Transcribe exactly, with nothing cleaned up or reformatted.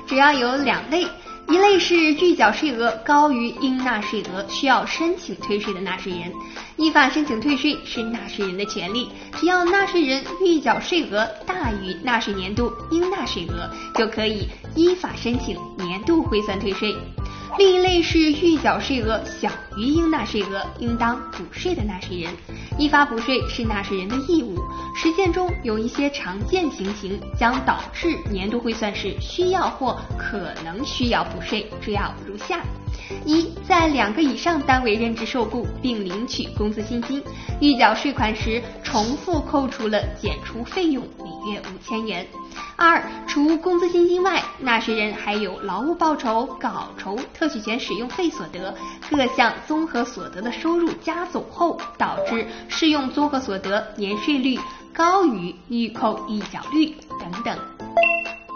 主要有两类。一类是预缴税额高于应纳税额，需要申请退税的纳税人。依法申请退税是纳税人的权利，只要纳税人预缴税额大于纳税年度应纳税额，就可以依法申请年度汇算退税。另一类是预缴税额小于应纳税额，应当补税的纳税人。依法补税是纳税人的义务，实践中有一些常见情形将导致年度汇算时需要或可能需要补税，主要如下：一、在两个以上单位任职受雇并领取工资薪金，预缴税款时重复扣除了减除费用，每月五千元。二、除工资薪金外，纳税人还有劳务报酬、稿酬、特许权使用费所得各项综合所得的收入加总后，导致适用综合所得年税率高于预扣预缴率等等。